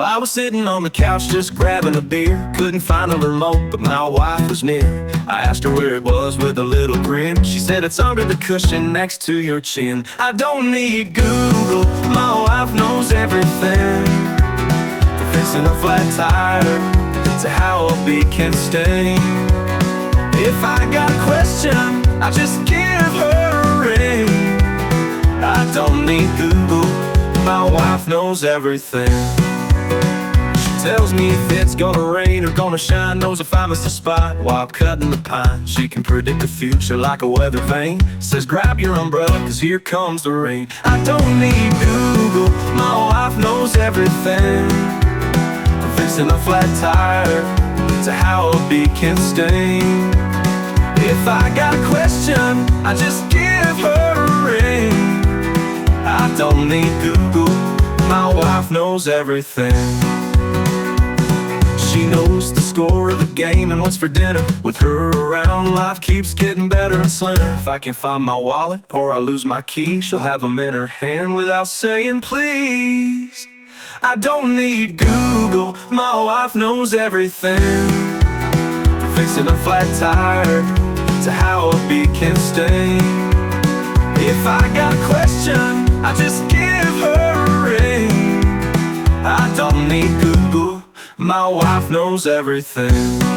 I was sitting on the couch just grabbing a beer. Couldn't find a remote, but my wife was near. I asked her where it was with a little grin. She said it's under the cushion next to your chin. I don't need Google, my wife knows everything. From fixing a flat tire to how a bee can sting. If I got a question, I just give her a ring. I don't need Google, my wife knows everything. Tells me if it's gonna rain or gonna shine. Knows if I miss a spot while cutting the pine. She can predict the future like a weather vane. Says grab your umbrella cause here comes the rain. I don't need Google, my wife knows everything. From fixing a flat tire to how a bee can sting. If I got a question, I just give her a ring. I don't need Google, my wife knows everything. She knows the score of the game and what's for dinner. With her around, life keeps getting better and slimmer. If I can't find my wallet or I lose my key, she'll have them in her hand without saying please. I don't need Google, my wife knows everything. From fixing a flat tire to how a bee can sting. If I got a question, I just give her a ring. I don't need Google, my wife knows everything.